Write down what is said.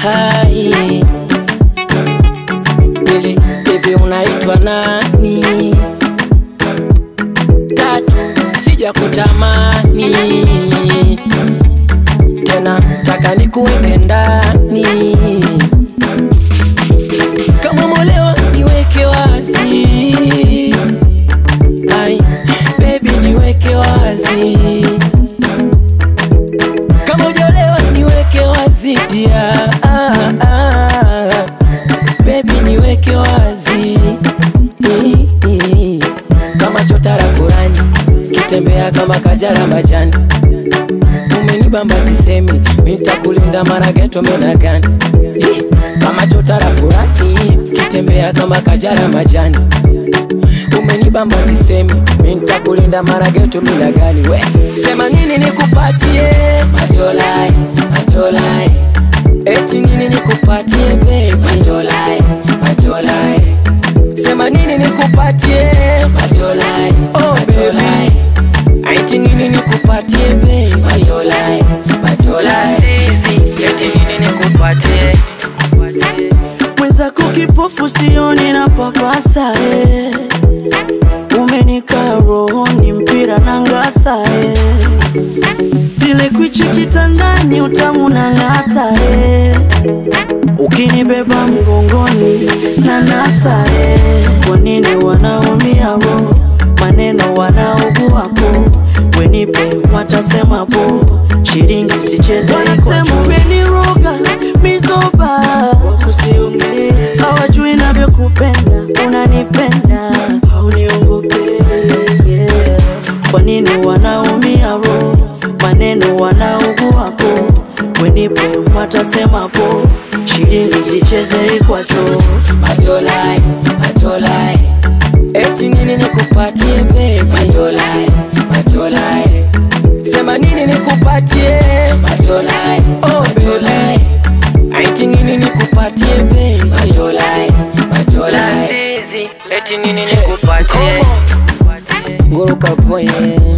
Hai Pili, hivi unaitwa nani? Tatu, sija kutamani tena, taka nikuweke ndani. Kama molewa niweke wazi, ai baby niweke wazi. Kama ujolewa niweke wazi dia, baby niweke wazi. Kama chotara furani, kitembea kama kajara majani. Umenibamba sisemi, nitakulinda mara geto menagani. Kama chotara furani, kitembea kama kajara majani. Umenibamba sisemi, nitakulinda mara geto menagani. We sema nini nikupatie, matolai, matolai. Eti nini nikupatie baby, matolai, matolai. Sema nini nikupatie, matolai, oh baby. Eti nini nikupatie baby, matolai, matolai. Eti nini nikupatie. Mwenzako kipofu sioni na papasa umenika rohoni mpira na ngasa zile kwichi kitandani utamu na ngata ukinibeba mgongoni na nasa kwa nini wanaumia roho, maneno wanaoguako wenipe watasema po, shilingi sicheze wanasema umeniroga mizoba wakusiunge, hawajui navyokupenda unanipenda hauniongope kwa nini wanaumia roho, maneno wanaoguako wenipe watasema po, shilingi sicheze ikwacho. Matolai, matolai. Eti nini nikupatie baby, matolai, matolai. Sema nini nikupatie, matolai, oh baby. Eti nini nikupatie baby, matolai, matolai. Eti nini nikupatie. Nguruka boye.